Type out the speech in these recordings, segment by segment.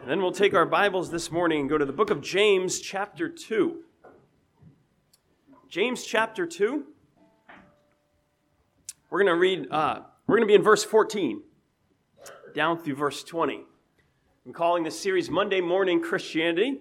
And then we'll take our Bibles this morning and go to the book of James, chapter 2. James, chapter 2. We're going to be in verse 14, down through verse 20. I'm calling this series Monday Morning Christianity.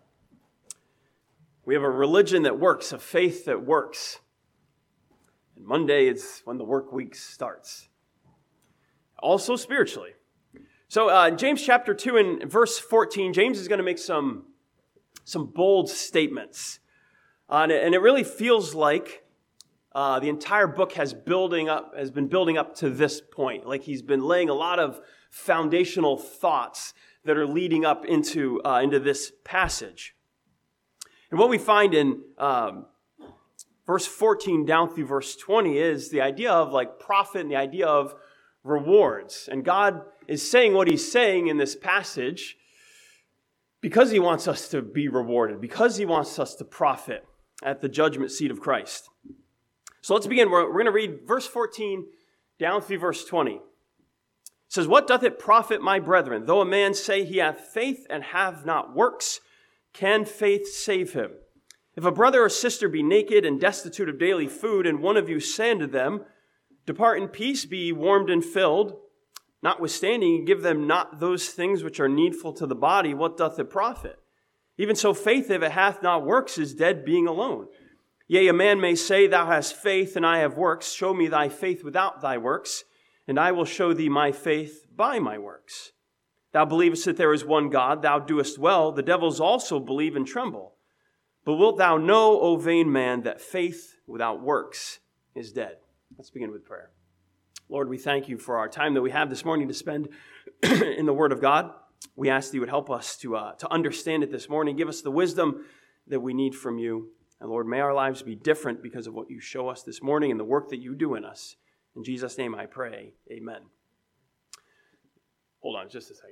We have a religion that works, a faith that works. And Monday is when the work week starts. Also spiritually. So in James chapter 2 and verse 14, James is going to make some bold statements. And it really feels like the entire book has been building up to this point. Like he's been laying a lot of foundational thoughts that are leading up into this passage. And what we find in verse 14 down through verse 20 is the idea of like profit and the idea of rewards. And God is saying what he's saying in this passage because he wants us to be rewarded, because he wants us to profit at the judgment seat of Christ. So let's begin. We're going to read verse 14 down through verse 20. It says, "What doth it profit, my brethren, though a man say he hath faith and have not works? Can faith save him? If a brother or sister be naked and destitute of daily food, and one of you say unto them, Depart in peace, be ye warmed and filled, notwithstanding ye give them not those things which are needful to the body, what doth it profit? Even so faith, if it hath not works, is dead being alone. Yea, a man may say, Thou hast faith, and I have works. Show me thy faith without thy works, and I will show thee my faith by my works. Thou believest that there is one God, thou doest well. The devils also believe and tremble. But wilt thou know, O vain man, that faith without works is dead?" Let's begin with prayer. Lord, we thank you for our time that we have this morning to spend in the Word of God. We ask that you would help us to understand it this morning. Give us the wisdom that we need from you. And Lord, may our lives be different because of what you show us this morning and the work that you do in us. In Jesus' name I pray, amen. Hold on just a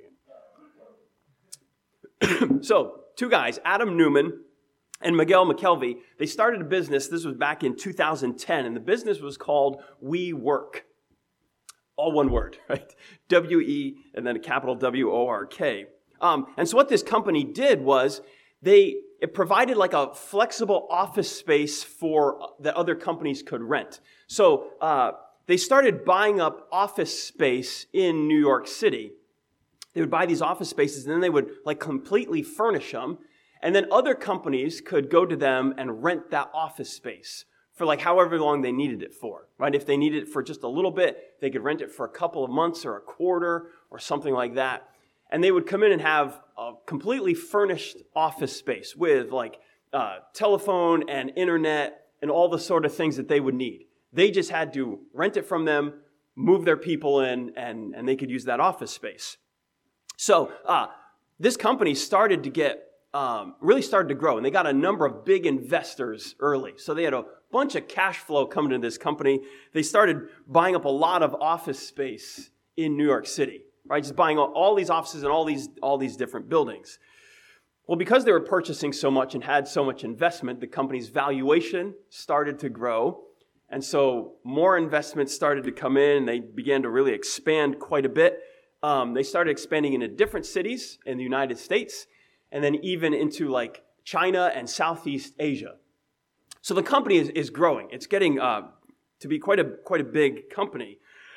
second. So, two guys, Adam Newman and Miguel McKelvey, they started a business. This was back in 2010, and the business was called We Work. All one word, right? W-E and then a capital W-O-R-K. And so what this company did was it provided like a flexible office space that other companies could rent. So they started buying up office space in New York City. They would buy these office spaces and then they would like completely furnish them. And then other companies could go to them and rent that office space for like however long they needed it for, right? If they needed it for just a little bit, they could rent it for a couple of months or a quarter or something like that. And they would come in and have a completely furnished office space with like telephone and internet and all the sort of things that they would need. They just had to rent it from them, move their people in, and they could use that office space. So this company started to really started to grow, and they got a number of big investors early. So they had a bunch of cash flow coming to this company. They started buying up a lot of office space in New York City, right? Just buying all these offices and all these different buildings. Well, because they were purchasing so much and had so much investment, the company's valuation started to grow. And so more investments started to come in, and they began to really expand quite a bit. They started expanding into different cities in the United States, and then even into like China and Southeast Asia. So the company is growing. It's getting to be quite a big company.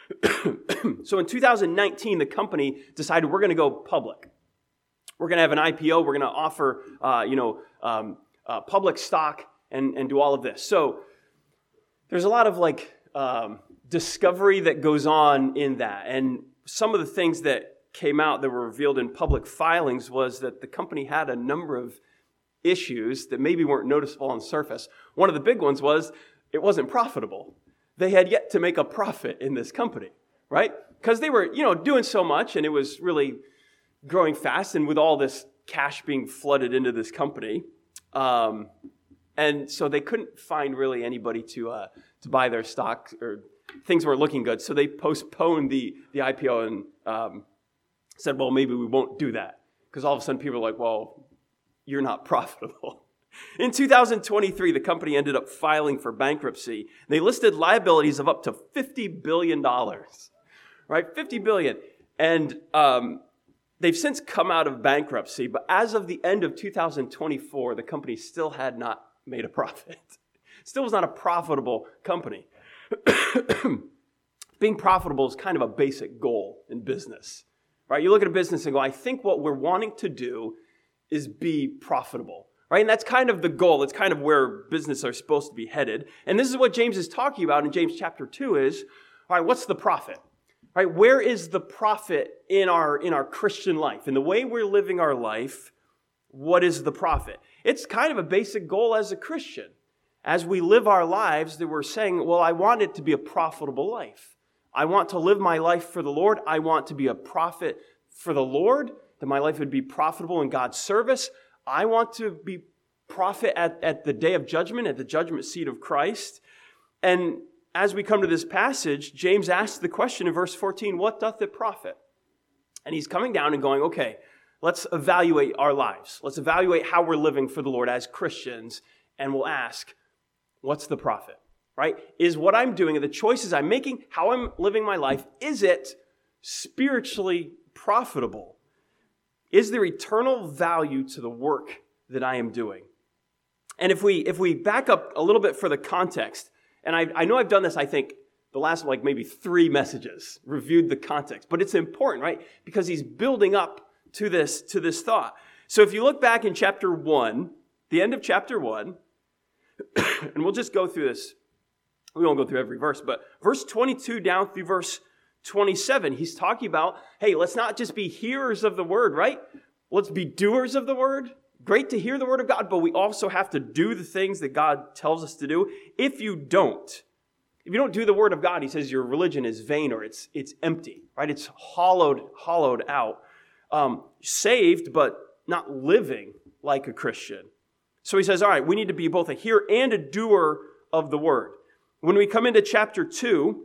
So in 2019, the company decided we're going to go public. We're going to have an IPO. We're going to offer public stock and do all of this. So there's a lot of like discovery that goes on in that. And some of the things that came out that were revealed in public filings was that the company had a number of issues that maybe weren't noticeable on the surface. One of the big ones was it wasn't profitable. They had yet to make a profit in this company, right? Because they were, doing so much and it was really growing fast, and with all this cash being flooded into this company, and so they couldn't find really anybody to buy their stock, or things weren't looking good. So they postponed the IPO and said, well, maybe we won't do that. Because all of a sudden people are like, well, you're not profitable. In 2023, the company ended up filing for bankruptcy. They listed liabilities of up to $50 billion, right? $50 billion. And They've since come out of bankruptcy, but as of the end of 2024, the company still had not made a profit. Still was not a profitable company. Being profitable is kind of a basic goal in business, right? You look at a business and go, I think what we're wanting to do is be profitable, right? And that's kind of the goal. It's kind of where business are supposed to be headed. And this is what James is talking about in James chapter 2 is, all right, what's the profit? Right? Where is the profit in our Christian life? In the way we're living our life, what is the profit? It's kind of a basic goal as a Christian. As we live our lives, that we're saying, well, I want it to be a profitable life. I want to live my life for the Lord. I want to be a prophet for the Lord, that my life would be profitable in God's service. I want to be prophet at the day of judgment, at the judgment seat of Christ. And as we come to this passage, James asks the question in verse 14, what doth it profit? And he's coming down and going, okay, let's evaluate our lives. Let's evaluate how we're living for the Lord as Christians. And we'll ask, what's the profit? Right? Is what I'm doing and the choices I'm making, how I'm living my life, is it spiritually profitable? Is there eternal value to the work that I am doing? And if we back up a little bit for the context, and I know I've done this, I think, the last maybe 3 messages, reviewed the context, but it's important, right? Because he's building up to this thought. So if you look back in chapter 1, the end of chapter 1, and we'll just go through this. We won't go through every verse, but verse 22 down through verse 27, he's talking about, hey, let's not just be hearers of the word, right? Let's be doers of the word. Great to hear the word of God, but we also have to do the things that God tells us to do. If you don't do the word of God, he says your religion is vain or it's empty, right? It's hollowed out. Saved, but not living like a Christian. So he says, all right, we need to be both a hearer and a doer of the word. When we come into chapter 2,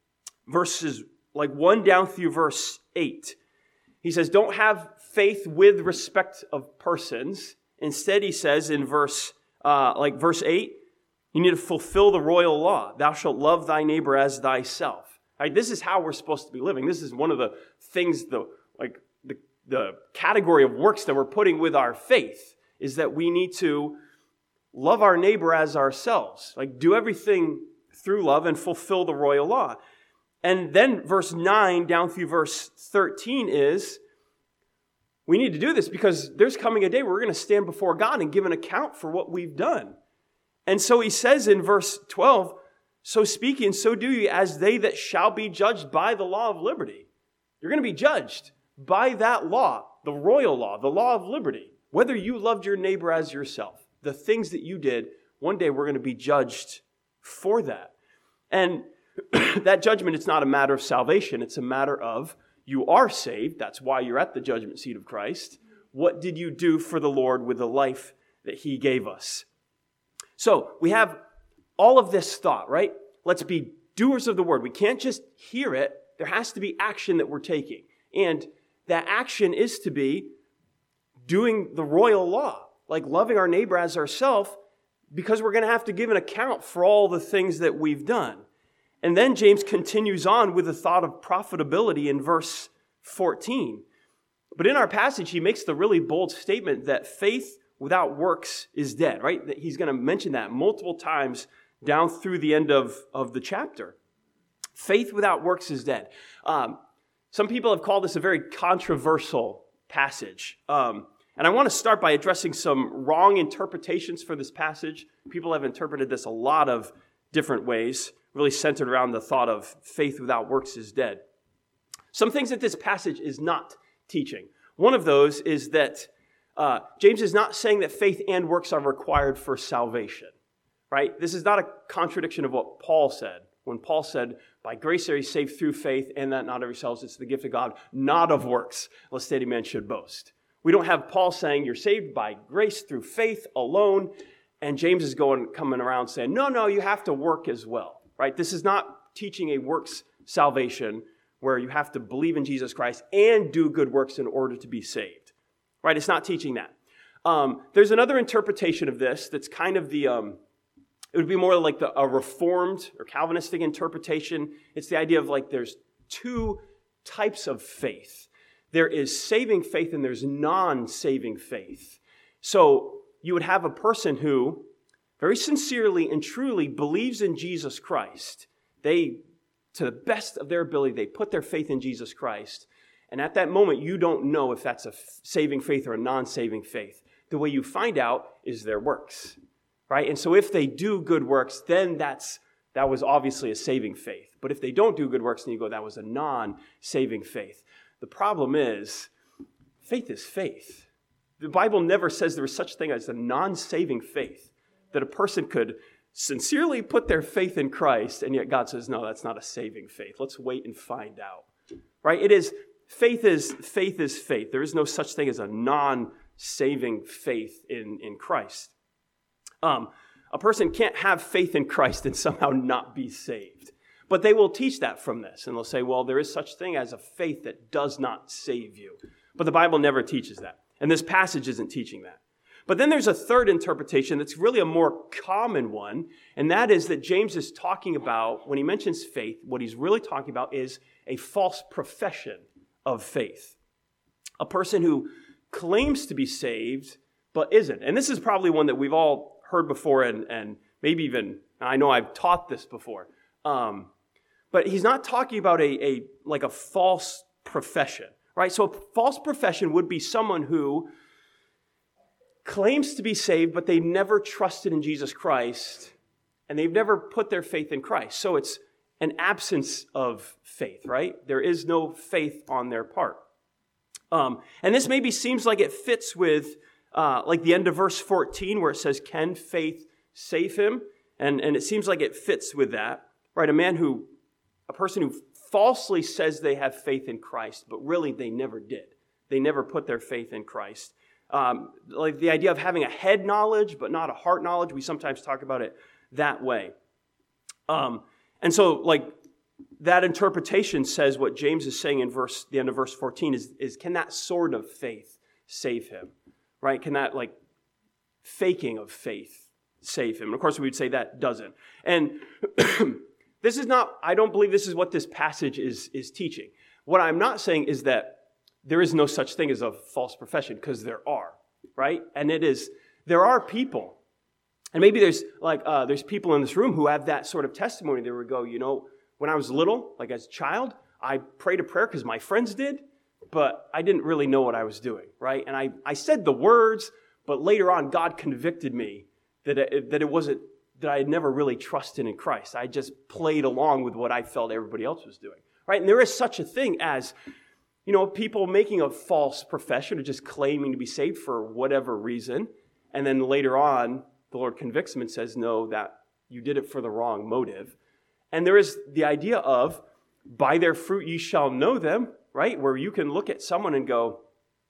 verses 1 down through verse 8, he says, don't have faith with respect of persons. Instead, he says in verse 8, you need to fulfill the royal law. Thou shalt love thy neighbor as thyself. Right? This is how we're supposed to be living. This is one of the things, the category of works that we're putting with our faith is that we need to love our neighbor as ourselves. Do everything through love and fulfill the royal law. And then verse 9 down through verse 13 is, we need to do this because there's coming a day where we're going to stand before God and give an account for what we've done. And so he says in verse 12, so speaking, so do ye as they that shall be judged by the law of liberty. You're going to be judged by that law, the royal law, the law of liberty. Whether you loved your neighbor as yourself, the things that you did, one day we're going to be judged for that. And that judgment, it's not a matter of salvation. It's a matter of you are saved. That's why you're at the judgment seat of Christ. What did you do for the Lord with the life that he gave us? So we have all of this thought, right? Let's be doers of the word. We can't just hear it. There has to be action that we're taking. And that action is to be doing the royal law, like loving our neighbor as ourselves, because we're going to have to give an account for all the things that we've done. And then James continues on with the thought of profitability in verse 14. But in our passage, he makes the really bold statement that faith without works is dead, right? That he's going to mention that multiple times down through the end of the chapter. Faith without works is dead. Some people have called this a very controversial passage. And I want to start by addressing some wrong interpretations for this passage. People have interpreted this a lot of different ways, really centered around the thought of faith without works is dead. Some things that this passage is not teaching. One of those is that James is not saying that faith and works are required for salvation, right? This is not a contradiction of what Paul said. When Paul said, by grace are you saved through faith, and that not of yourselves, it's the gift of God, not of works, lest any man should boast. We don't have Paul saying you're saved by grace through faith alone, and James is coming around saying, no, you have to work as well, right? This is not teaching a works salvation where you have to believe in Jesus Christ and do good works in order to be saved, right? It's not teaching that. There's another interpretation of this that's kind of it would be more like a Reformed or Calvinistic interpretation. It's the idea of there's two types of faith. There is saving faith and there's non-saving faith. So you would have a person who very sincerely and truly believes in Jesus Christ. They, to the best of their ability, they put their faith in Jesus Christ. And at that moment, you don't know if that's a saving faith or a non-saving faith. The way you find out is their works, right? And so if they do good works, then that was obviously a saving faith. But if they don't do good works, then you go, that was a non-saving faith. The problem is, faith is faith. The Bible never says there is such thing as a non-saving faith, that a person could sincerely put their faith in Christ, and yet God says, no, that's not a saving faith. Let's wait and find out, right? Faith is faith. There is no such thing as a non-saving faith in Christ. A person can't have faith in Christ and somehow not be saved. But they will teach that from this, and they'll say, well, there is such thing as a faith that does not save you. But the Bible never teaches that, and this passage isn't teaching that. But then there's a third interpretation that's really a more common one, and that is that James is talking about, when he mentions faith, what he's really talking about is a false profession of faith. A person who claims to be saved, but isn't. And this is probably one that we've all heard before, and maybe even, I know I've taught this before. But he's not talking about a false profession, right? So a false profession would be someone who claims to be saved, but they never trusted in Jesus Christ, and they've never put their faith in Christ. So it's an absence of faith, right? There is no faith on their part. And this maybe seems like it fits with like the end of verse 14 where it says, can faith save him? And it seems like it fits with that, right? A person who falsely says they have faith in Christ, but really they never did. They never put their faith in Christ. Like the idea of having a head knowledge, but not a heart knowledge, we sometimes talk about it that way. And so, like, that interpretation says what James is saying in the end of verse 14 is can that sort of faith save him, right? Can that, like, faking of faith save him? And of course, we would say that doesn't. And I don't believe this is what this passage is teaching. What I'm not saying is that there is no such thing as a false profession, because there are, right? And there are people, and maybe there's people in this room who have that sort of testimony. They would go, when I was little, like as a child, I prayed a prayer because my friends did, but I didn't really know what I was doing, right? And I said the words, but later on, God convicted me that it wasn't, that I had never really trusted in Christ. I just played along with what I felt everybody else was doing, right? And there is such a thing as, people making a false profession or just claiming to be saved for whatever reason, and then later on, the Lord convicts them and says, no, that you did it for the wrong motive. And there is the idea of, by their fruit ye shall know them, right? Where you can look at someone and go,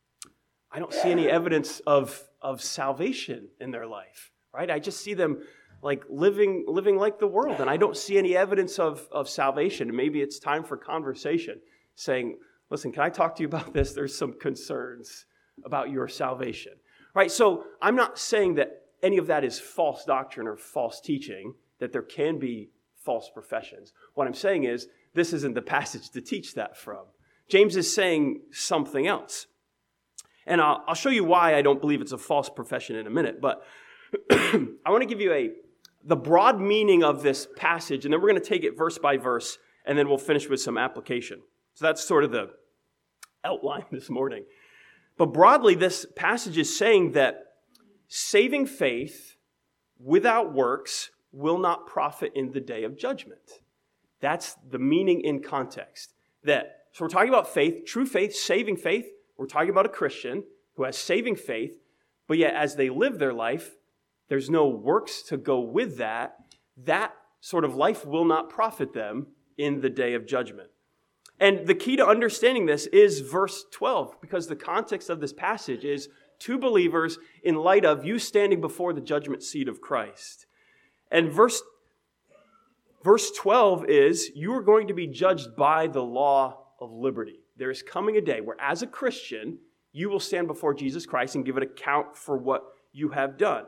I don't see any evidence of salvation in their life, right? I just see them like living like the world, and I don't see any evidence of salvation. And maybe it's time for conversation, saying, listen, can I talk to you about this? There's some concerns about your salvation, right? So I'm not saying that any of that is false doctrine or false teaching, that there can be false professions. What I'm saying is, this isn't the passage to teach that from. James is saying something else. And I'll show you why I don't believe it's a false profession in a minute, but I want to give you the broad meaning of this passage, and then we're going to take it verse by verse, and then we'll finish with some application. So that's sort of the outline this morning. But broadly, this passage is saying that saving faith without works will not profit in the day of judgment. That's the meaning in context. So we're talking about faith, true faith, saving faith. We're talking about a Christian who has saving faith, but yet as they live their life, there's no works to go with that. That sort of life will not profit them in the day of judgment. And the key to understanding this is verse 12, because the context of this passage is two believers in light of you standing before the judgment seat of Christ. And verse 12 is, you are going to be judged by the law of liberty. There is coming a day where, as a Christian, you will stand before Jesus Christ and give an account for what you have done.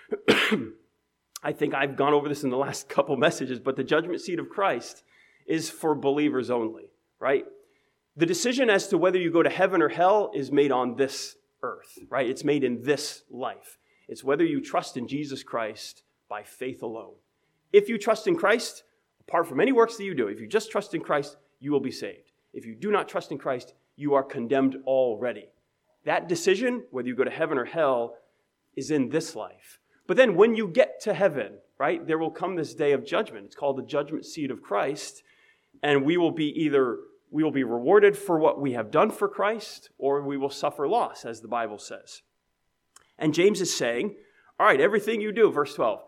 I think I've gone over this in the last couple messages, but the judgment seat of Christ is for believers only, right? the decision as to whether you go to heaven or hell is made on this earth, right? It's made in this life. It's whether you trust in Jesus Christ by faith alone. If you trust in Christ, apart from any works that you do, if you just trust in Christ, you will be saved. If you do not trust in Christ, you are condemned already. That decision, whether you go to heaven or hell, is in this life. But then when you get to heaven, right, there will come this day of judgment. It's called the judgment seat of Christ. And we will be rewarded for what we have done for Christ, or we will suffer loss, as the Bible says. And James is saying, all right, everything you do, verse 12.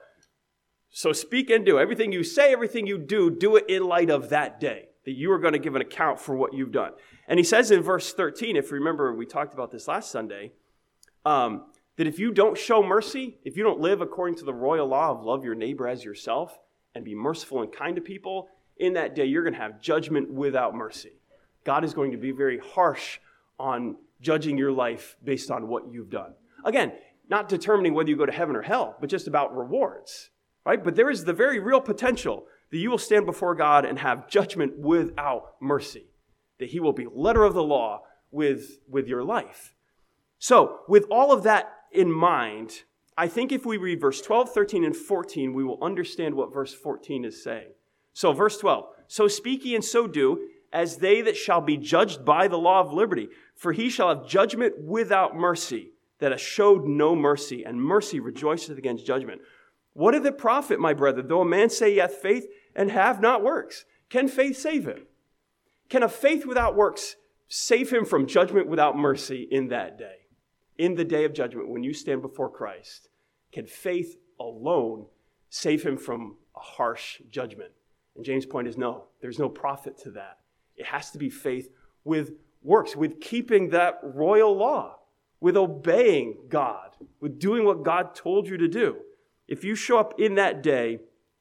So speak and do. Everything you say, everything you do it in light of that day, that you are going to give an account for what you've done. And he says in verse 13, if you remember, we talked about this last Sunday, that if you don't show mercy, if you don't live according to the royal law of love your neighbor as yourself and be merciful and kind to people, in that day you're going to have judgment without mercy. God is going to be very harsh on judging your life based on what you've done. Again, not determining whether you go to heaven or hell, but just about rewards, right? But there is the very real potential that you will stand before God and have judgment without mercy, that he will be letter of the law with your life. So with all of that in mind, I think if we read verse 12, 13, and 14, we will understand what verse 14 is saying. So verse 12, so speak ye and so do, as they that shall be judged by the law of liberty. For he shall have judgment without mercy, that hath showed no mercy, and mercy rejoiceth against judgment. What doth it profit, my brethren, though a man say he hath faith and have not works? Can faith save him? Can a faith without works save him from judgment without mercy in that day? In the day of judgment, when you stand before Christ, can faith alone save him from a harsh judgment? And James' point is no, there's no profit to that. It has to be faith with works, with keeping that royal law, with obeying God, with doing what God told you to do. If you show up in that day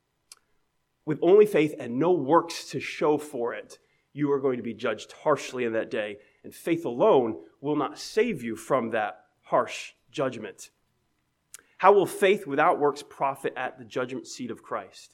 with only faith and no works to show for it, you are going to be judged harshly in that day, and faith alone will not save you from that harsh judgment. How will faith without works profit at the judgment seat of Christ?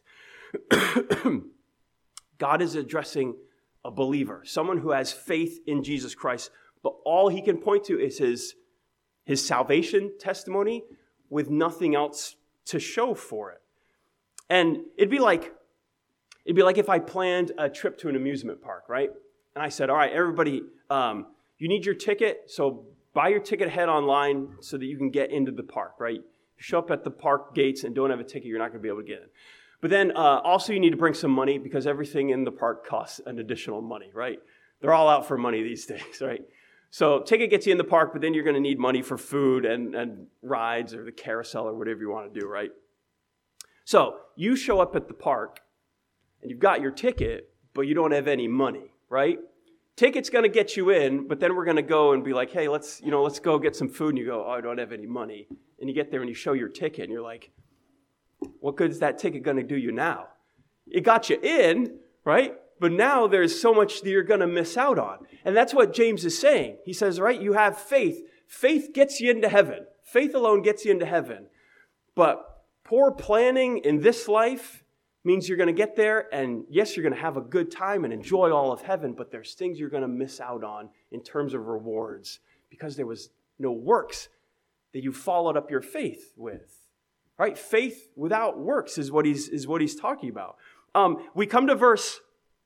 God is addressing a believer, someone who has faith in Jesus Christ, but all he can point to is his salvation testimony with nothing else to show for it. And it'd be like if I planned a trip to an amusement park, right? And I said, all right, everybody, you need your ticket, so buy your ticket ahead online so that you can get into the park, right? You show up at the park gates and don't have a ticket, you're not going to be able to get in. But then also you need to bring some money because everything in the park costs an additional money, right? They're all out for money these days, right? So ticket gets you in the park, but then you're going to need money for food and rides or the carousel or whatever you want to do, right? So you show up at the park and you've got your ticket, but you don't have any money, right? Ticket's going to get you in, but then we're going to go and be like, hey, let's go get some food. And you go, oh, I don't have any money. And you get there and you show your ticket and you're like, what good is that ticket going to do you now? It got you in, right? But now there's so much that you're going to miss out on. And that's what James is saying. He says, right, you have faith. Faith gets you into heaven. Faith alone gets you into heaven. But poor planning in this life means you're going to get there and yes, you're going to have a good time and enjoy all of heaven, but there's things you're going to miss out on in terms of rewards because there was no works that you followed up your faith with. Right? Faith without works is what he's talking about. We come to verse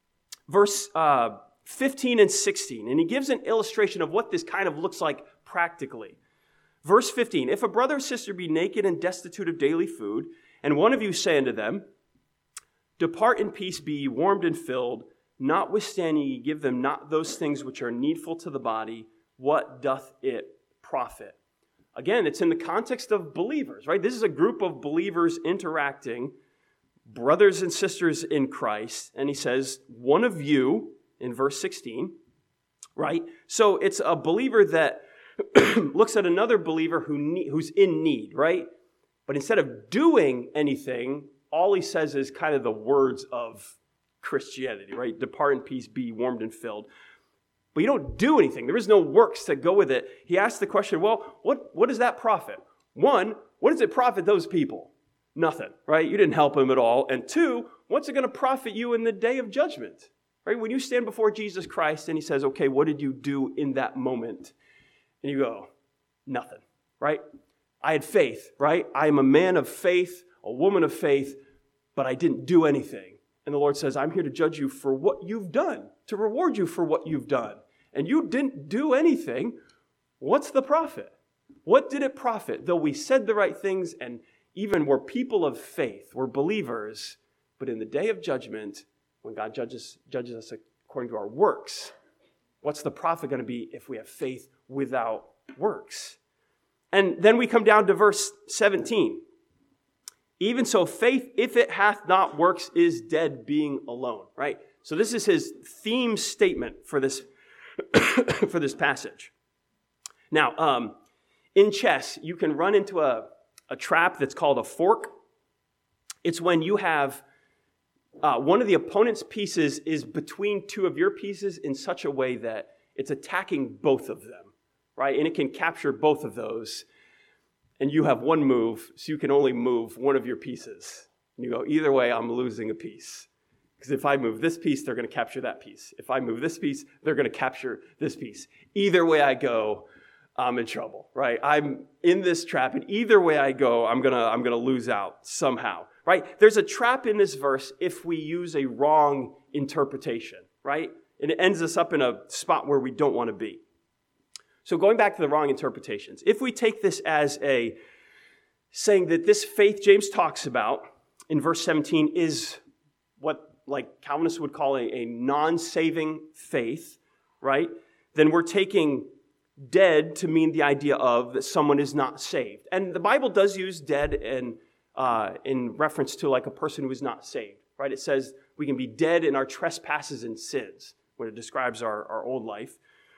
15 and 16, and he gives an illustration of what this kind of looks like practically. Verse 15, if a brother or sister be naked and destitute of daily food, and one of you say unto them, depart in peace, be ye warmed and filled, notwithstanding ye give them not those things which are needful to the body, what doth it profit? Again, it's in the context of believers, right? This is a group of believers interacting, brothers and sisters in Christ. And he says, one of you, in verse 16, right? So it's a believer that looks at another believer who's in need, right? But instead of doing anything, all he says is kind of the words of Christianity, right? Depart in peace, be warmed and filled. But you don't do anything. There is no works that go with it. He asks the question, well, what does that profit? One, what does it profit those people? Nothing, right? You didn't help them at all. And two, what's it going to profit you in the day of judgment? Right? When you stand before Jesus Christ and he says, okay, what did you do in that moment? And you go, nothing, right? I had faith, right? I am a man of faith, a woman of faith, but I didn't do anything. And the Lord says, I'm here to judge you for what you've done, to reward you for what you've done. And you didn't do anything. What's the profit? What did it profit? Though we said the right things and even were people of faith, were believers, but in the day of judgment, when God judges us according to our works, what's the profit going to be if we have faith without works? And then we come down to verse 17. Even so, faith, if it hath not works, is dead being alone. Right? So this is his theme statement for this, for this passage. Now, in chess, you can run into a trap that's called a fork. It's when you have one of the opponent's pieces is between two of your pieces in such a way that it's attacking both of them, right? And it can capture both of those. And you have one move, so you can only move one of your pieces. And you go, either way, I'm losing a piece. Because if I move this piece, they're going to capture that piece. If I move this piece, they're going to capture this piece. Either way I go, I'm in trouble, right? I'm in this trap, and either way I go, I'm gonna lose out somehow, right? There's a trap in this verse if we use a wrong interpretation, right? And it ends us up in a spot where we don't want to be. So going back to the wrong interpretations, if we take this as a saying that this faith James talks about in verse 17 is what like Calvinists would call a non-saving faith, right? Then we're taking dead to mean the idea of that someone is not saved. And the Bible does use dead in reference to like a person who is not saved, right? It says we can be dead in our trespasses and sins when it describes our old life.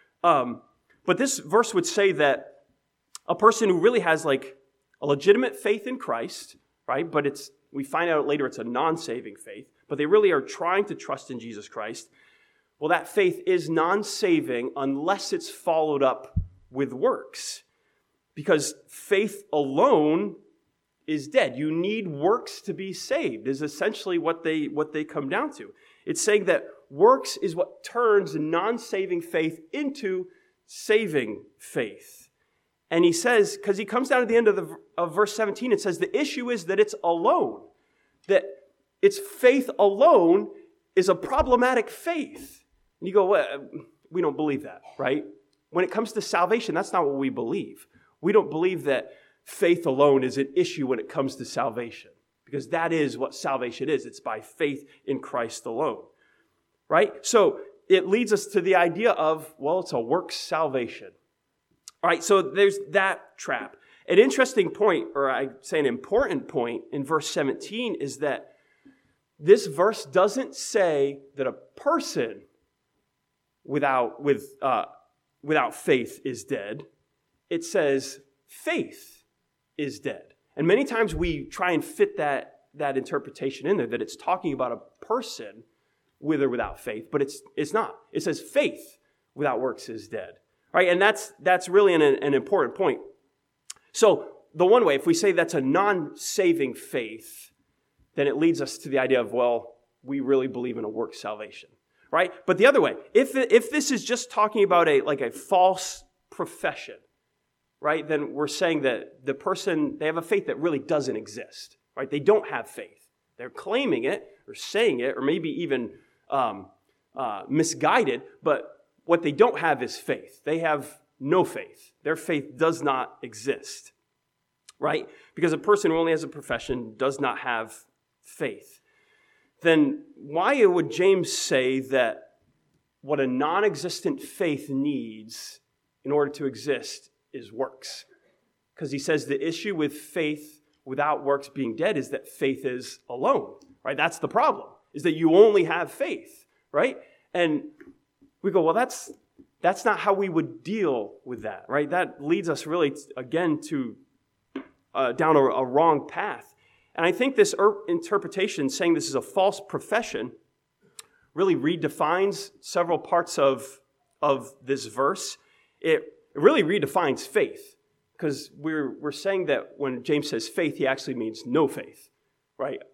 But this verse would say that a person who really has like a legitimate faith in Christ, right? But we find out later it's a non-saving faith, but they really are trying to trust in Jesus Christ. Well, that faith is non-saving unless it's followed up with works. Because faith alone is dead. You need works to be saved, is essentially what they come down to. It's saying that works is what turns non-saving faith into saving faith. And he says, because he comes down to the end of verse 17, it says the issue is that it's alone. That it's faith alone is a problematic faith. And you go, well, we don't believe that, right? When it comes to salvation, that's not what we believe. We don't believe that faith alone is an issue when it comes to salvation, because that is what salvation is. It's by faith in Christ alone, right? So it leads us to the idea of, well, it's a works salvation. All right, so there's that trap. An interesting point, or I'd say an important point in verse 17 is that this verse doesn't say that a person without faith is dead. It says faith is dead. And many times we try and fit that interpretation in there, that it's talking about a person with or without faith, but it's not. It says faith without works is dead. Right? And that's really an important point. So the one way, if we say that's a non-saving faith, then it leads us to the idea of, well, we really believe in a work salvation. Right? But the other way, if this is just talking about a false profession, right, then we're saying that the person, they have a faith that really doesn't exist, right? They don't have faith. They're claiming it or saying it or maybe even misguided, but what they don't have is faith. They have no faith. Their faith does not exist, right? Because a person who only has a profession does not have faith. Then why would James say that what a non-existent faith needs in order to exist is works? Because he says the issue with faith without works being dead is that faith is alone, right? That's the problem, is that you only have faith, right? And we go, well, that's not how we would deal with that, right? That leads us really, again, to down a wrong path. And I think this interpretation, saying this is a false profession, really redefines several parts of this verse. It really redefines faith, because we're saying that when James says faith, he actually means no faith, right?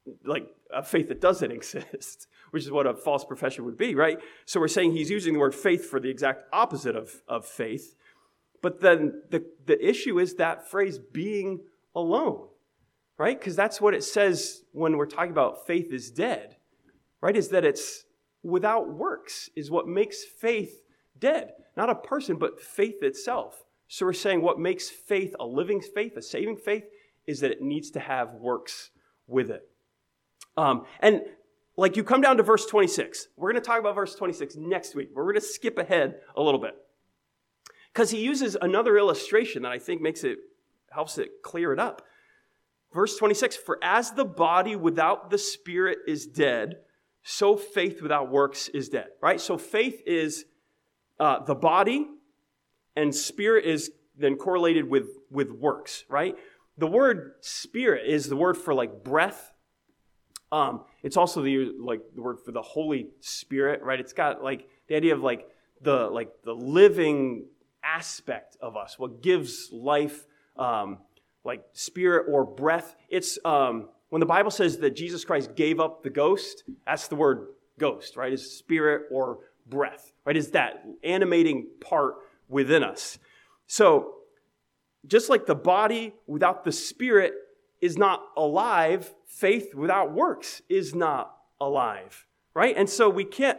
like a faith that doesn't exist, which is what a false profession would be, right? So we're saying he's using the word faith for the exact opposite of faith. But then the issue is that phrase being alone, right? Because that's what it says when we're talking about faith is dead, right? Is that it's without works is what makes faith dead. Not a person, but faith itself. So we're saying what makes faith a living faith, a saving faith, is that it needs to have works with it. And like you come down to verse 26. We're going to talk about verse 26 next week. We're going to skip ahead a little bit. Because he uses another illustration that I think helps it clear it up. Verse 26, for as the body without the spirit is dead, so faith without works is dead. Right? So faith is the body, and spirit is then correlated with works, right? The word spirit is the word for like breath. It's also the word for the Holy Spirit, right? It's got like the idea of like the living aspect of us, what gives life, like spirit or breath. It's when the Bible says that Jesus Christ gave up the ghost, that's the word ghost, right? Is spirit or breath, right? Is that animating part within us. So just like the body without the spirit is not alive, faith without works is not alive, right? And so we can't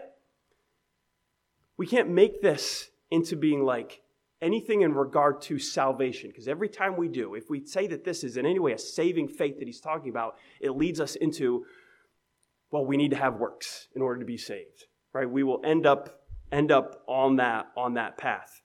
make this into being like anything in regard to salvation, because every time we do, if we say that this is in any way a saving faith that he's talking about, it leads us into, well, we need to have works in order to be saved, right? We will end up on that path.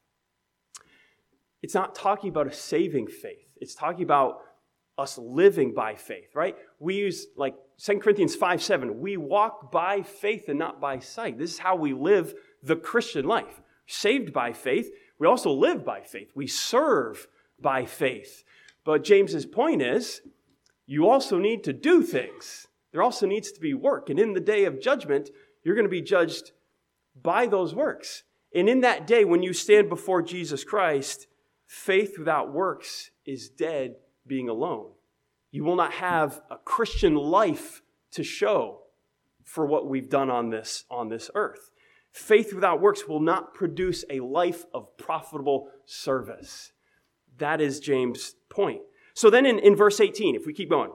It's not talking about a saving faith. It's talking about us living by faith, right? We use like 2 Corinthians 5:7. We walk by faith and not by sight. This is how we live the Christian life. Saved by faith. We also live by faith. We serve by faith. But James's point is, you also need to do things. There also needs to be work. And in the day of judgment, you're going to be judged by those works. And in that day, when you stand before Jesus Christ, faith without works is dead being alone. You will not have a Christian life to show for what we've done on this earth. Faith without works will not produce a life of profitable service. That is James' point. So then in verse 18, if we keep going.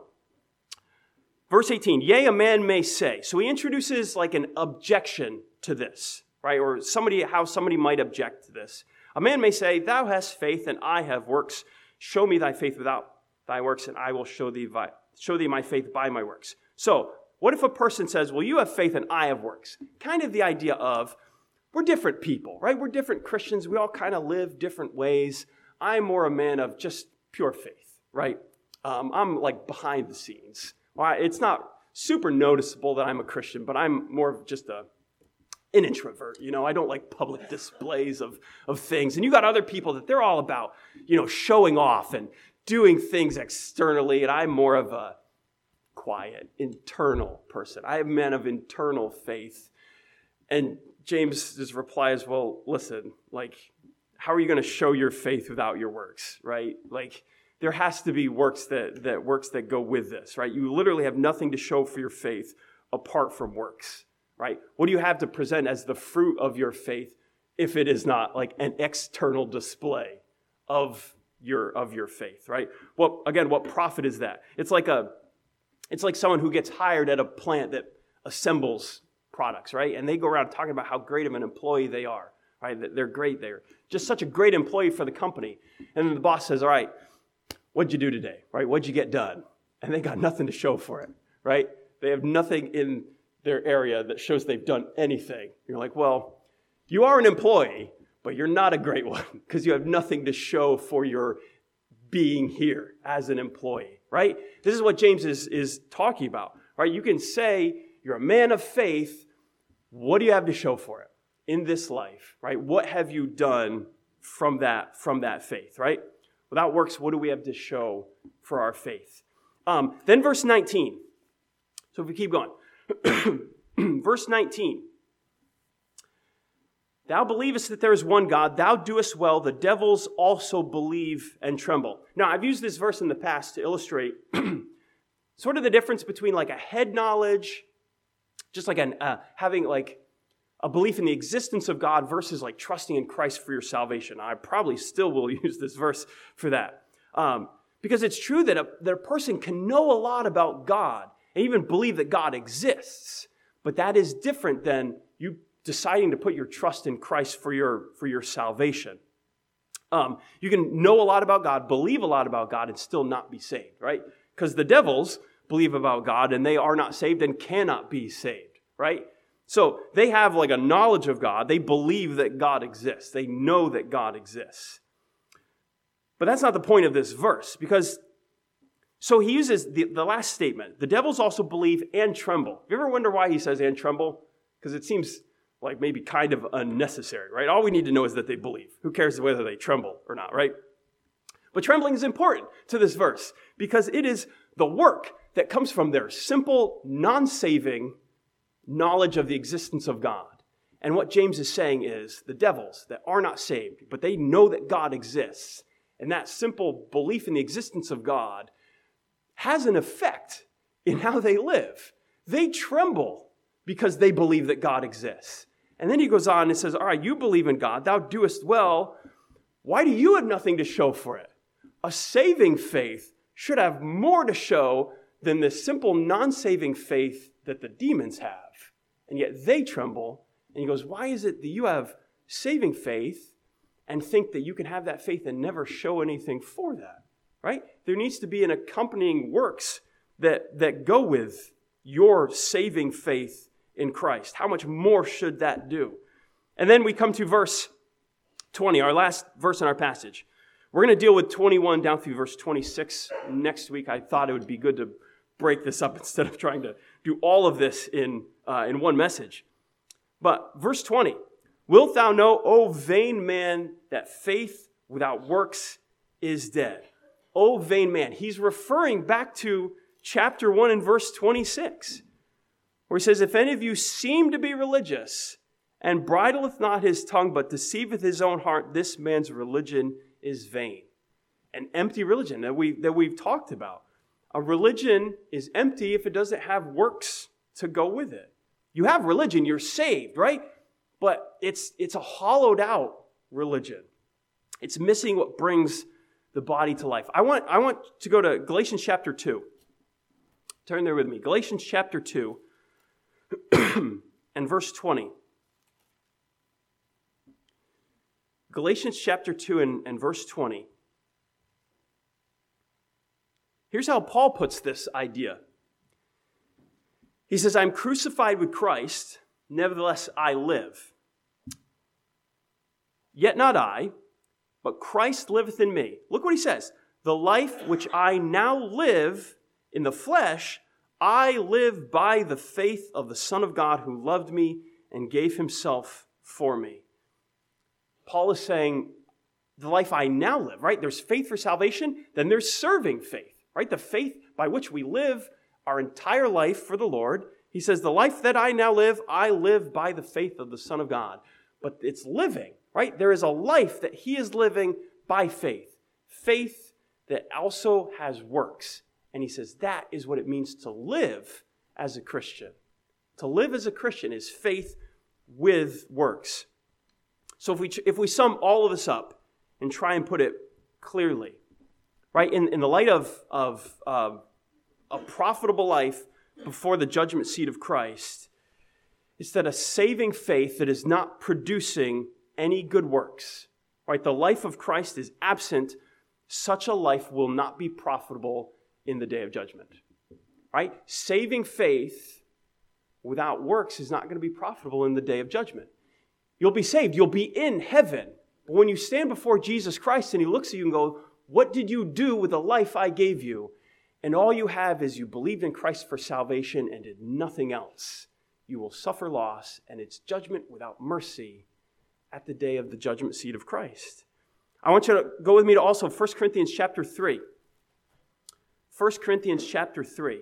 Verse 18, yea, a man may say. So he introduces like an objection to this, right? Or how somebody might object to this. A man may say, thou hast faith and I have works. Show me thy faith without thy works, and I will show thee my faith by my works. So, what if a person says, well, you have faith and I have works? Kind of the idea of, we're different people, right? We're different Christians. We all kind of live different ways. I'm more a man of just pure faith, right? I'm like behind the scenes. Well, it's not super noticeable that I'm a Christian, but I'm more of just an introvert, I don't like public displays of things. And you got other people that they're all about, showing off and doing things externally. And I'm more of a quiet, internal person. I am a man of internal faith. And James's reply is, well, listen, like, how are you going to show your faith without your works, right? Like, there has to be works that go with this, right? You literally have nothing to show for your faith apart from works. Right? What do you have to present as the fruit of your faith if it is not like an external display of your faith, right? Well, again, what profit is that? It's like someone who gets hired at a plant that assembles products, right? And they go around talking about how great of an employee they are, right? That they're great. They're just such a great employee for the company. And then the boss says, all right, what'd you do today, right? What'd you get done? And they got nothing to show for it, right? They have nothing in their area that shows they've done anything. You're like, well, you are an employee, but you're not a great one because you have nothing to show for your being here as an employee, right? This is what James is talking about, right? You can say you're a man of faith. What do you have to show for it in this life, right? What have you done from that faith, right? Without works, what do we have to show for our faith? Then verse 19. So if we keep going. Verse 19. Thou believest that there is one God, thou doest well, the devils also believe and tremble. Now, I've used this verse in the past to illustrate Sort of the difference between like a head knowledge, just like having like a belief in the existence of God versus like trusting in Christ for your salvation. I probably still will use this verse for that. Because it's true that a person can know a lot about God and even believe that God exists. But that is different than you deciding to put your trust in Christ for your salvation. You can know a lot about God, believe a lot about God, and still not be saved, right? Because the devils believe about God and they are not saved and cannot be saved, right? So they have like a knowledge of God. They believe that God exists. They know that God exists. But that's not the point of this verse, because so he uses the last statement. The devils also believe and tremble. You ever wonder why he says and tremble? Because it seems like maybe kind of unnecessary, right? All we need to know is that they believe. Who cares whether they tremble or not, right? But trembling is important to this verse because it is the work that comes from their simple, non-saving knowledge of the existence of God. And what James is saying is the devils that are not saved, but they know that God exists, and that simple belief in the existence of God has an effect in how they live. They tremble because they believe that God exists. And then he goes on and says, all right, you believe in God, thou doest well. Why do you have nothing to show for it? A saving faith should have more to show than the simple non-saving faith that the demons have. And yet they tremble. And he goes, why is it that you have saving faith and think that you can have that faith and never show anything for that, right? There needs to be an accompanying works that go with your saving faith in Christ. How much more should that do? And then we come to verse 20, our last verse in our passage. We're going to deal with 21 down through verse 26 next week. I thought it would be good to break this up instead of trying to do all of this in one message. But verse 20, wilt thou know, O vain man, that faith without works is dead? O vain man. He's referring back to chapter 1 and verse 26, where he says, if any of you seem to be religious and bridleth not his tongue, but deceiveth his own heart, this man's religion is vain. An empty religion that we've talked about. A religion is empty if it doesn't have works to go with it. You have religion, you're saved, right? But it's a hollowed out religion. It's missing what brings the body to life. I want to go to Galatians chapter 2. Turn there with me. Galatians chapter 2 and verse 20. Galatians chapter 2 and verse 20. Here's how Paul puts this idea. He says, I'm crucified with Christ, nevertheless I live. Yet not I, but Christ liveth in me. Look what he says. The life which I now live in the flesh, I live by the faith of the Son of God who loved me and gave himself for me. Paul is saying, the life I now live, right? There's faith for salvation, then there's serving faith, right? The faith by which we live our entire life for the Lord. He says, the life that I now live, I live by the faith of the Son of God. But it's living, right? There is a life that he is living by faith. Faith that also has works. And he says that is what it means to live as a Christian. To live as a Christian is faith with works. So if we sum all of this up and try and put it clearly, right, in the light of a profitable life before the judgment seat of Christ, it's that a saving faith that is not producing any good works, right? The life of Christ is absent. Such a life will not be profitable in the day of judgment, right? Saving faith without works is not going to be profitable in the day of judgment. You'll be saved. You'll be in heaven. But when you stand before Jesus Christ and he looks at you and goes, what did you do with the life I gave you? And all you have is you believed in Christ for salvation and did nothing else. You will suffer loss, and it's judgment without mercy at the day of the judgment seat of Christ. I want you to go with me to also 1 Corinthians chapter 3. 1 Corinthians chapter 3.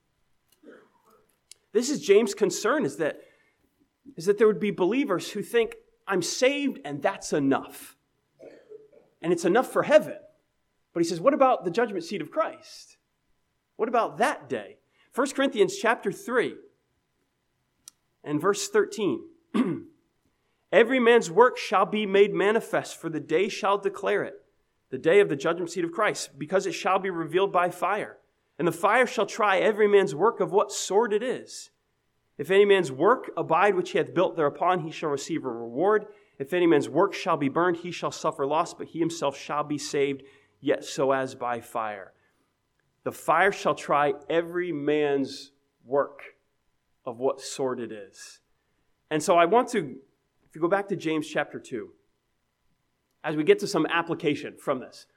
This is James' concern, is that there would be believers who think, I'm saved and that's enough. And it's enough for heaven. But he says, what about the judgment seat of Christ? What about that day? 1 Corinthians chapter 3 and verse 13. Every man's work shall be made manifest, for the day shall declare it, the day of the judgment seat of Christ, because it shall be revealed by fire. And the fire shall try every man's work of what sort it is. If any man's work abide which he hath built thereupon, he shall receive a reward. If any man's work shall be burned, he shall suffer loss, but he himself shall be saved, yet so as by fire. The fire shall try every man's work of what sort it is. And so I want to, if you go back to James chapter 2, as we get to some application from this,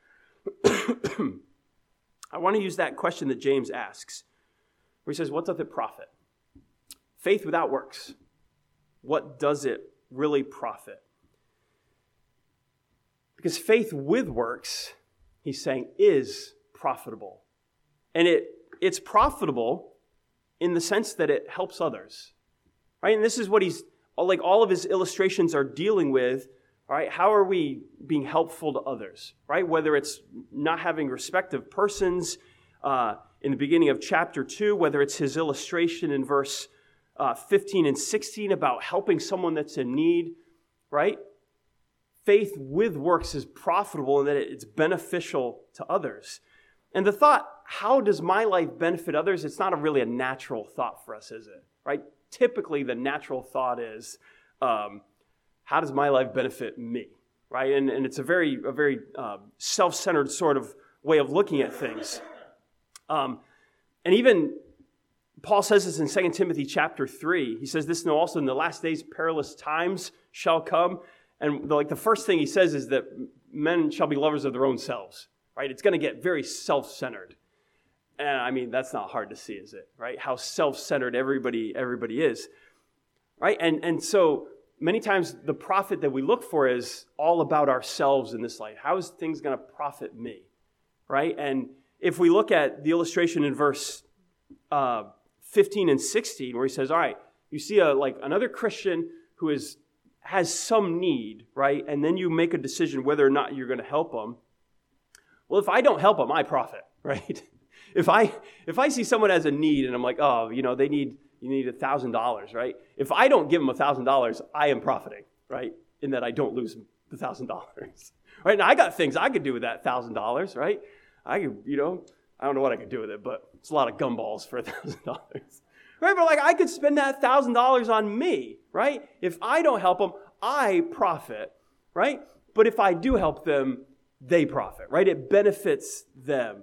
I want to use that question that James asks, where he says, what doth it profit? Faith without works. What does it really profit? Because faith with works, he's saying, is profitable. And it's profitable in the sense that it helps others. Right? And this is what all of his illustrations are dealing with. All right, how are we being helpful to others? Right? Whether it's not having respect of persons in the beginning of chapter 2, whether it's his illustration in verse 15 and 16 about helping someone that's in need, right? Faith with works is profitable in that it's beneficial to others. And the thought, how does my life benefit others? It's not really a natural thought for us, is it? Right? Typically, the natural thought is, how does my life benefit me? Right? And it's a very self-centered sort of way of looking at things. And even Paul says this in 2 Timothy chapter 3. He says this, "No, also in the last days perilous times shall come." And the first thing he says is that men shall be lovers of their own selves. Right? It's going to get very self-centered. And I mean, that's not hard to see, is it? Right? How self-centered everybody is. Right? And so many times the profit that we look for is all about ourselves in this life. How is things going to profit me? Right? And if we look at the illustration in verse 15 and 16, where he says, all right, you see another Christian who has some need, right? And then you make a decision whether or not you're going to help them. Well, if I don't help them, I profit, right? If I see someone has a need and I'm like, oh, you need $1,000, right? If I don't give them $1,000, I am profiting, right? In that I don't lose the $1,000, right? Now I got things I could do with that $1,000, right? I could, I don't know what I could do with it, but it's a lot of gumballs for $1,000, right? But I could spend that $1,000 on me, right? If I don't help them, I profit, right? But if I do help them, they profit, right? It benefits them.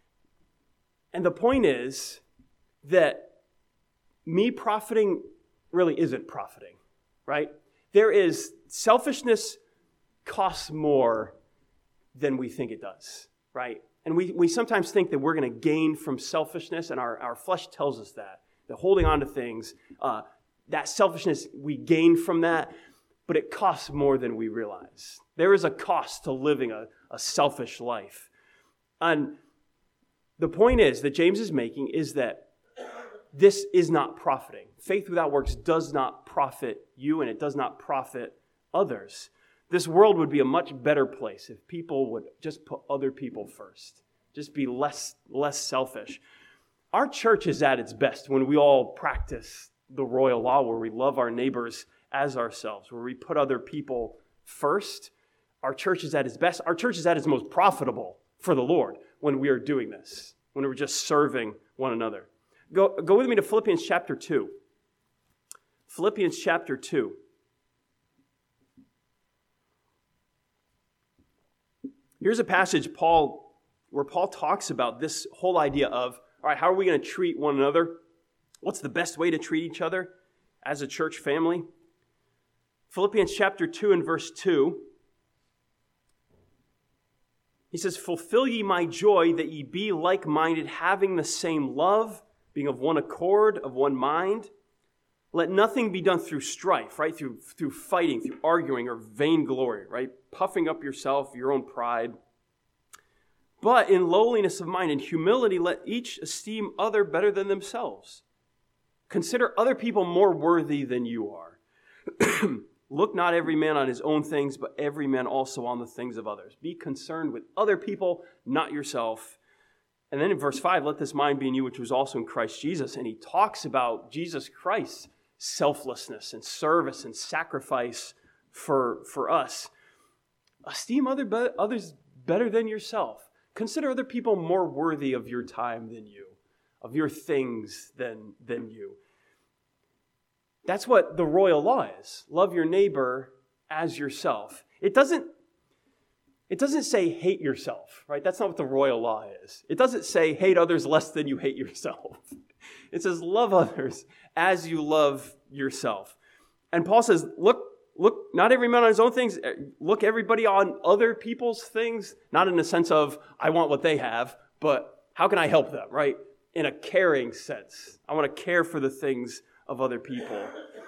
And the point is that me profiting really isn't profiting, right? Selfishness costs more than we think it does, right? And we sometimes think that we're going to gain from selfishness, and our flesh tells us that holding on to things, that selfishness, we gain from that, but it costs more than we realize. There is a cost to living a selfish life. And the point is that James is making is that this is not profiting. Faith without works does not profit you, and it does not profit others. This world would be a much better place if people would just put other people first, just be less selfish. Our church is at its best when we all practice the royal law, where we love our neighbors as ourselves, where we put other people first. Our church is at its best. Our church is at its most profitable for the Lord when we are doing this, when we're just serving one another. Go with me to Philippians chapter 2. Philippians chapter 2. Here's a passage where Paul talks about this whole idea of, all right, how are we going to treat one another? What's the best way to treat each other as a church family? Philippians chapter 2 and verse 2. He says, "Fulfill ye my joy, that ye be like-minded, having the same love, being of one accord, of one mind. Let nothing be done through strife," right? Through fighting, through arguing, or vainglory, right? Puffing up yourself, your own pride. "But in lowliness of mind and humility, let each esteem other better than themselves. Consider other people more worthy than you are. Look not every man on his own things, but every man also on the things of others. Be concerned with other people, not yourself. And then in verse 5, let this mind be in you, which was also in Christ Jesus. And he talks about Jesus Christ's selflessness and service and sacrifice for us. Esteem others better than yourself. Consider other people more worthy of your time than you, of your things than you. That's what the royal law is. Love your neighbor as yourself. It doesn't say hate yourself, right? That's not what the royal law is. It doesn't say hate others less than you hate yourself. It says love others as you love yourself. And Paul says, look, not every man on his own things. Look everybody on other people's things, not in the sense of I want what they have, but how can I help them, right? In a caring sense. I want to care for the things of other people.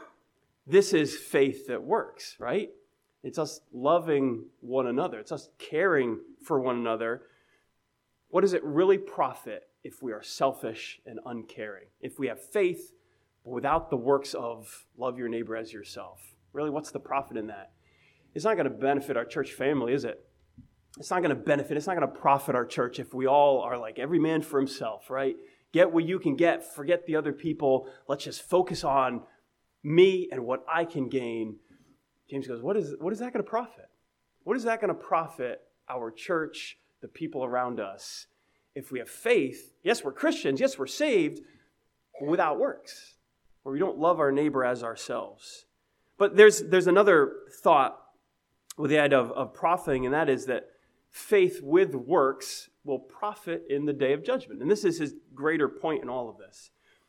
This is faith that works, right? It's us loving one another. It's us caring for one another. What does it really profit if we are selfish and uncaring? If we have faith, but without the works of love your neighbor as yourself? Really, what's the profit in that? It's not going to benefit our church family, is it? It's not going to profit our church if we all are like every man for himself, right? Get what you can get, forget the other people. Let's just focus on me and what I can gain. James goes, what is that going to profit? What is that going to profit our church, the people around us, if we have faith? Yes, we're Christians. Yes, we're saved, but without works, or we don't love our neighbor as ourselves. But there's another thought with the idea of profiting, and that is that faith with works will profit in the day of judgment. And this is his greater point in all of this.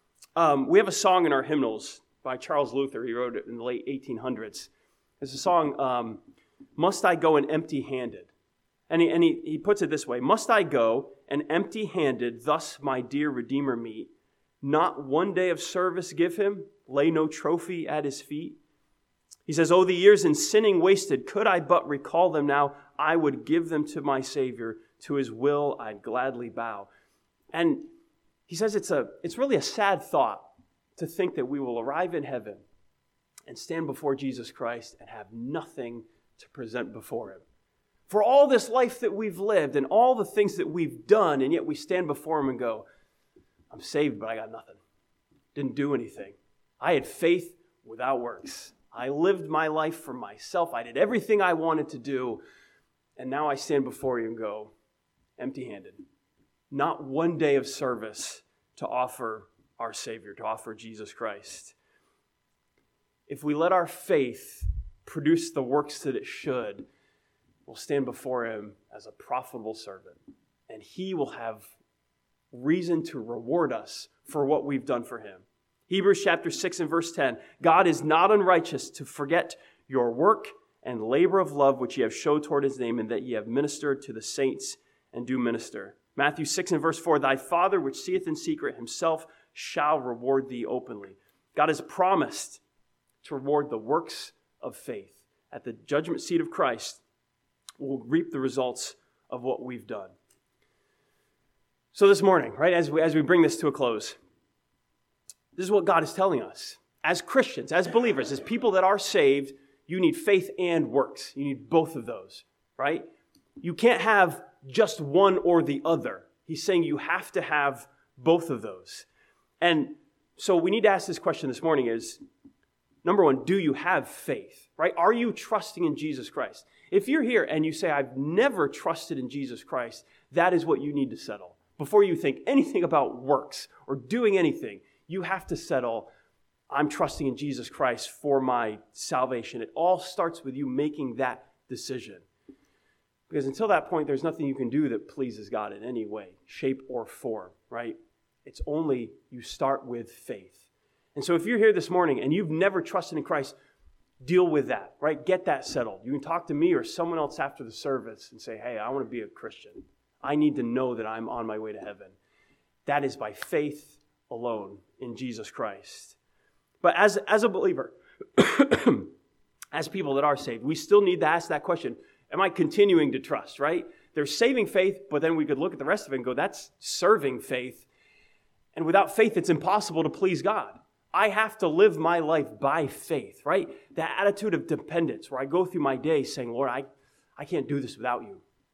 We have a song in our hymnals by Charles Luther. He wrote it in the late 1800s. It's a song, Must I Go and Empty-Handed? And he puts it this way, Must I go and empty-handed, thus my dear Redeemer meet? Not one day of service give him, lay no trophy at his feet? He says, oh, the years in sinning wasted, could I but recall them now, I would give them to my Savior, to his will I'd gladly bow. And he says it's really a sad thought to think that we will arrive in heaven and stand before Jesus Christ and have nothing to present before him. For all this life that we've lived and all the things that we've done, and yet we stand before him and go, I'm saved, but I got nothing. Didn't do anything. I had faith without works. I lived my life for myself. I did everything I wanted to do. And now I stand before you and go empty-handed. Not one day of service to offer our Savior, to offer Jesus Christ. If we let our faith produce the works that it should, we'll stand before him as a profitable servant. And he will have reason to reward us for what we've done for him. Hebrews chapter 6 and verse 10, God is not unrighteous to forget your work and labor of love which ye have showed toward his name, and that ye have ministered to the saints and do minister. Matthew 6 and verse 4, thy Father which seeth in secret himself shall reward thee openly. God has promised to reward the works of faith. At the judgment seat of Christ, we'll reap the results of what we've done. So this morning, right, as we bring this to a close, this is what God is telling us. As Christians, as believers, as people that are saved, you need faith and works. You need both of those, right? You can't have just one or the other. He's saying you have to have both of those. And so we need to ask this question this morning is, number one, do you have faith, right? Are you trusting in Jesus Christ? If you're here and you say, I've never trusted in Jesus Christ, that is what you need to settle. Before you think anything about works or doing anything, you have to settle, I'm trusting in Jesus Christ for my salvation. It all starts with you making that decision. Because until that point, there's nothing you can do that pleases God in any way, shape, or form, right? It's only you start with faith. And so if you're here this morning and you've never trusted in Christ, deal with that, right? Get that settled. You can talk to me or someone else after the service and say, hey, I want to be a Christian. I need to know that I'm on my way to heaven. That is by faith alone in Jesus Christ. But as a believer, as people that are saved, we still need to ask that question. Am I continuing to trust, right? There's saving faith, but then we could look at the rest of it and go, that's serving faith. And without faith, it's impossible to please God. I have to live my life by faith, right? That attitude of dependence where I go through my day saying, Lord, I can't do this without you.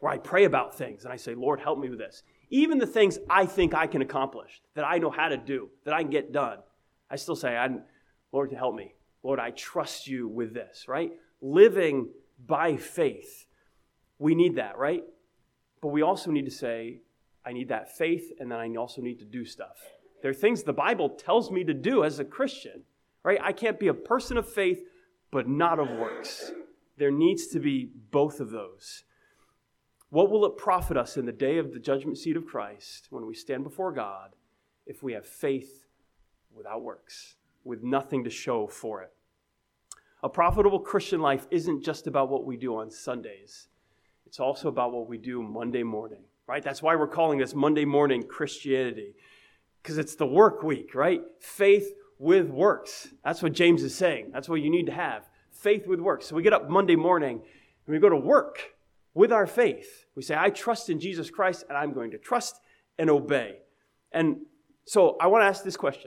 where I pray about things and I say, Lord, help me with this. Even the things I think I can accomplish, that I know how to do, that I can get done, I still say, Lord, help me. Lord, I trust you with this, right? Living by faith. We need that, right? But we also need to say, I need that faith, and then I also need to do stuff. There are things the Bible tells me to do as a Christian, right? I can't be a person of faith, but not of works. There needs to be both of those. What will it profit us in the day of the judgment seat of Christ when we stand before God if we have faith without works, with nothing to show for it? A profitable Christian life isn't just about what we do on Sundays. It's also about what we do Monday morning, right? That's why we're calling this Monday morning Christianity, because it's the work week, right? Faith with works. That's what James is saying. That's what you need to have. Faith with works. So we get up Monday morning and we go to work with our faith. We say, I trust in Jesus Christ, and I'm going to trust and obey. And so I want to ask this question.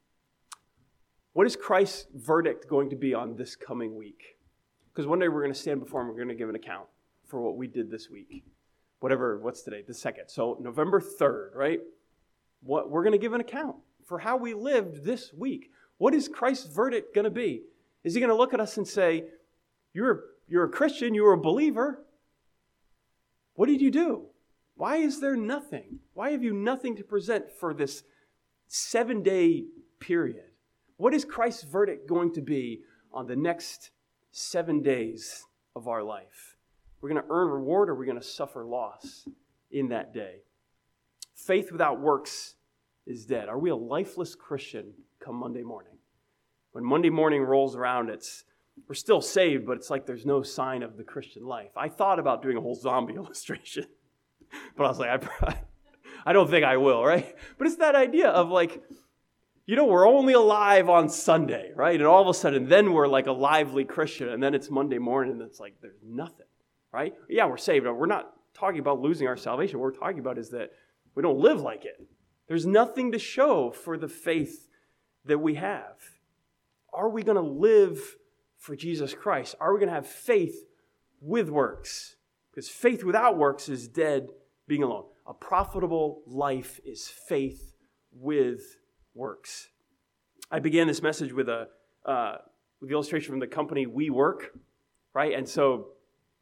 What is Christ's verdict going to be on this coming week? Because one day we're going to stand before him, we're going to give an account for what we did this week. What's today? The 2nd. So November 3rd, right? We're going to give an account for how we lived this week. What is Christ's verdict going to be? Is he going to look at us and say, you're a Christian, you're a believer. What did you do? Why is there nothing? Why have you nothing to present for this 7-day period? What is Christ's verdict going to be on the next 7 days of our life? We're going to earn reward, or we're going to suffer loss in that day? Faith without works is dead. Are we a lifeless Christian come Monday morning? When Monday morning rolls around, we're still saved, but it's like there's no sign of the Christian life. I thought about doing a whole zombie illustration, but I was like, I don't think I will, right? But it's that idea of like, we're only alive on Sunday, right? And all of a sudden, then we're like a lively Christian, and then it's Monday morning, and it's like there's nothing, right? Yeah, we're saved. We're not talking about losing our salvation. What we're talking about is that we don't live like it. There's nothing to show for the faith that we have. Are we going to live for Jesus Christ? Are we going to have faith with works? Because faith without works is dead being alone. A profitable life is faith with works. I began this message with the illustration from the company WeWork, right? And so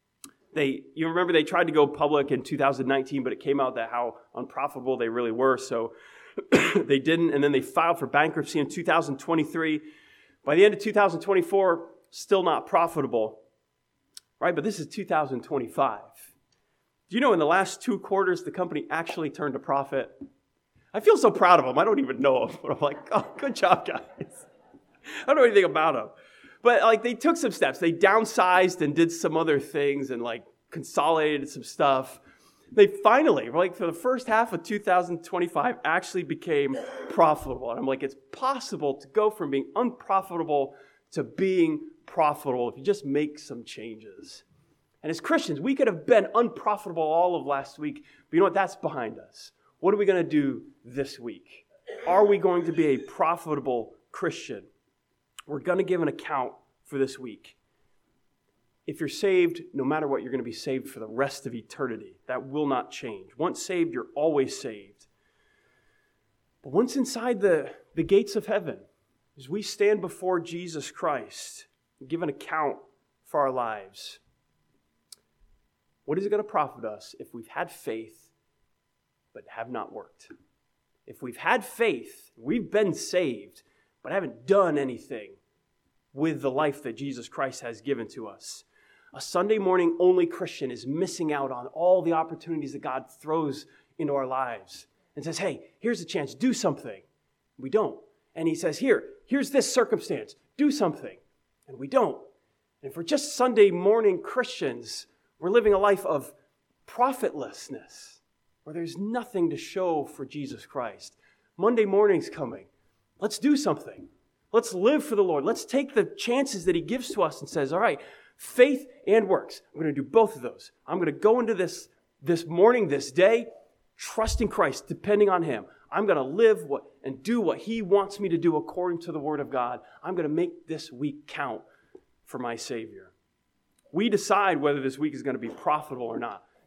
you remember they tried to go public in 2019, but it came out that how unprofitable they really were. So they didn't, and then they filed for bankruptcy in 2023. By the end of 2024, still not profitable, right? But this is 2025. Do you know in the last 2 quarters, the company actually turned a profit? I feel so proud of them. I don't even know them, but I'm like, oh, good job, guys. I don't know anything about them. But they took some steps. They downsized and did some other things and consolidated some stuff. They finally, for the first half of 2025, actually became profitable. And I'm like, it's possible to go from being unprofitable to being profitable if you just make some changes. And as Christians, we could have been unprofitable all of last week, but you know what? That's behind us. What are we going to do this week? Are we going to be a profitable Christian? We're going to give an account for this week. If you're saved, no matter what, you're going to be saved for the rest of eternity. That will not change. Once saved, you're always saved. But once inside the gates of heaven, as we stand before Jesus Christ and give an account for our lives, what is it going to profit us if we've had faith but have not worked? If we've had faith, we've been saved, but haven't done anything with the life that Jesus Christ has given to us. A Sunday morning only Christian is missing out on all the opportunities that God throws into our lives and says, hey, here's a chance, do something. We don't. And he says, here's this circumstance, do something. And we don't. And if we're just Sunday morning Christians, we're living a life of profitlessness, where there's nothing to show for Jesus Christ. Monday morning's coming. Let's do something. Let's live for the Lord. Let's take the chances that he gives to us and says, all right, faith and works. I'm going to do both of those. I'm going to go into this morning, this day, trusting Christ, depending on him. I'm going to live and do what he wants me to do according to the word of God. I'm going to make this week count for my Savior. We decide whether this week is going to be profitable or not.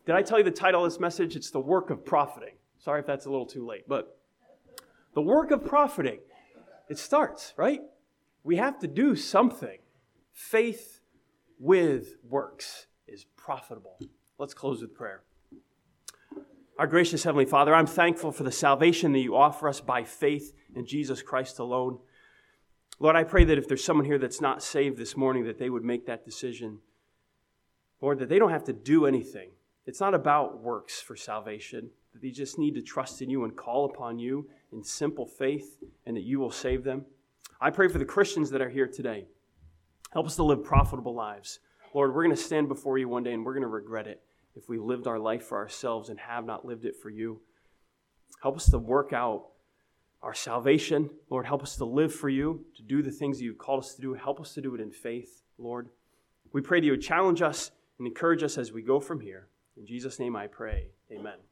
Did I tell you the title of this message? It's The Work of Profiting. Sorry if that's a little too late, but the work of profiting, it starts, right? We have to do something. Faith with works is profitable. Let's close with prayer. Our gracious Heavenly Father, I'm thankful for the salvation that you offer us by faith in Jesus Christ alone. Lord, I pray that if there's someone here that's not saved this morning, that they would make that decision. Lord, that they don't have to do anything. It's not about works for salvation, that they just need to trust in you and call upon you in simple faith, and that you will save them. I pray for the Christians that are here today. Help us to live profitable lives. Lord, we're going to stand before you one day, and we're going to regret it if we lived our life for ourselves and have not lived it for you. Help us to work out our salvation. Lord, help us to live for you, to do the things that you've called us to do. Help us to do it in faith, Lord. We pray that you would challenge us and encourage us as we go from here. In Jesus' name I pray. Amen.